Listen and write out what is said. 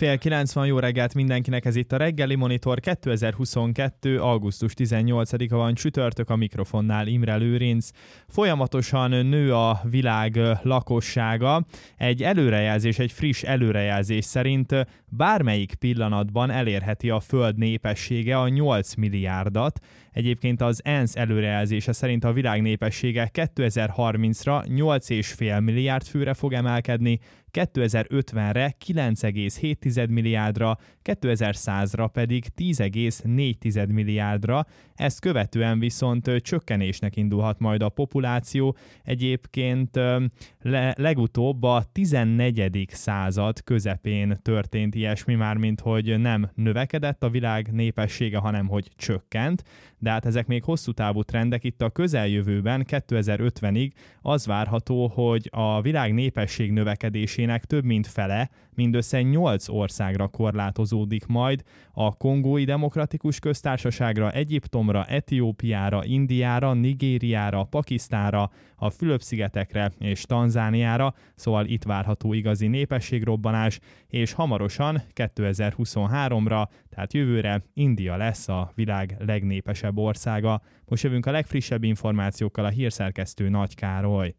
8:30 van, jó reggelt mindenkinek, ez itt a Reggeli Monitor, 2022. augusztus 18-a van, csütörtök, a mikrofonnál Imre Lőrinc. Folyamatosan nő a világ lakossága. Egy friss előrejelzés szerint bármelyik pillanatban elérheti a Föld népessége a 8 milliárdat. Egyébként az ENSZ előrejelzése szerint a világ népessége 2030-ra 8,5 milliárd főre fog emelkedni, 2050-re 9,7 milliárdra, 2100-ra pedig 10,4 milliárdra, ezt követően viszont csökkenésnek indulhat majd a populáció. Egyébként legutóbb a 14. század közepén történt ilyesmi, mármint hogy nem növekedett a világ népessége, hanem hogy csökkent, de hát ezek még hosszú távú trendek. Itt a közeljövőben 2050-ig az várható, hogy a világ népesség növekedésének több mint fele mindössze 8 országra korlátozódik majd: a Kongói Demokratikus Köztársaságra, Egyiptomra, Etiópiára, Indiára, Nigériára, Pakisztánra, a Fülöp-szigetekre és Tanzániára, szóval itt várható igazi népességrobbanás, és hamarosan 2023-ra, tehát jövőre India lesz a világ legnépesebb országa. Most jövünk a legfrissebb információkkal, a hírszerkesztő Nagy Károly.